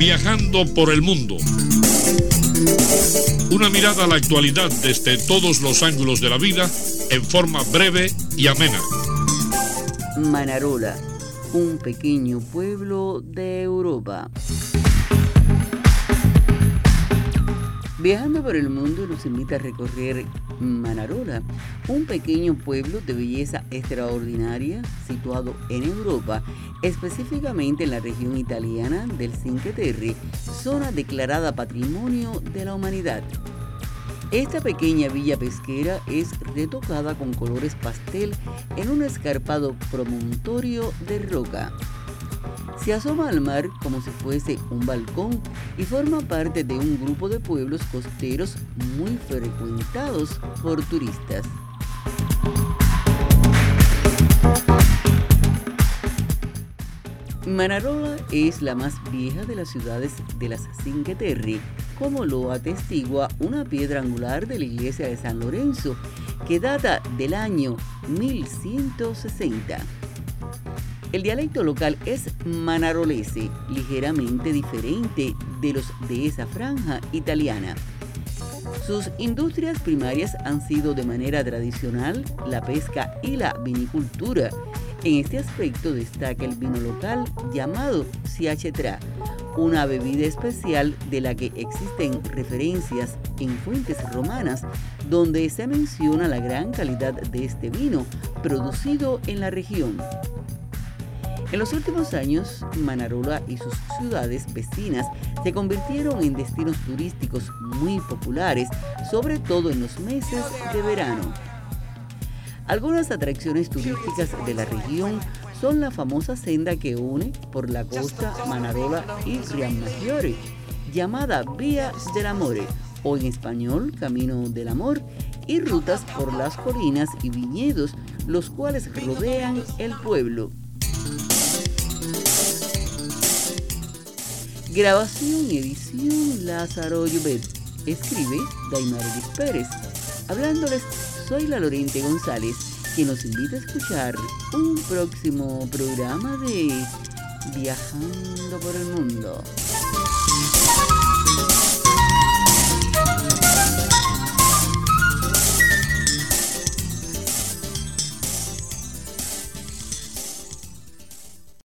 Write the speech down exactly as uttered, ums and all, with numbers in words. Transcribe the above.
Viajando por el mundo. Una mirada a la actualidad desde todos los ángulos de la vida en forma breve y amena. Manarola, un pequeño pueblo de Europa. Viajando por el mundo nos invita a recorrer Manarola, un pequeño pueblo de belleza extraordinaria situado en Europa, específicamente en la región italiana del Cinque Terre, zona declarada Patrimonio de la Humanidad. Esta pequeña villa pesquera es retocada con colores pastel en un escarpado promontorio de roca. Se asoma al mar como si fuese un balcón y forma parte de un grupo de pueblos costeros muy frecuentados por turistas. Manarola es la más vieja de las ciudades de las Cinque Terre, como lo atestigua una piedra angular de la iglesia de San Lorenzo, que data del año mil ciento sesenta. El dialecto local es manarolese, ligeramente diferente de los de esa franja italiana. Sus industrias primarias han sido de manera tradicional la pesca y la vinicultura. En este aspecto destaca el vino local llamado Siachetra, una bebida especial de la que existen referencias en fuentes romanas, donde se menciona la gran calidad de este vino producido en la región. En los últimos años, Manarola y sus ciudades vecinas se convirtieron en destinos turísticos muy populares, sobre todo en los meses de verano. Algunas atracciones turísticas de la región son la famosa senda que une por la costa Manarola y Riamaggiore, llamada Vía del Amore, o en español Camino del Amor, y rutas por las colinas y viñedos, los cuales rodean el pueblo. Grabación y edición Lázaro Llobet. Escribe Daimaris Pérez. Hablándoles, soy la Lorente González, que nos invita a escuchar un próximo programa de Viajando por el Mundo.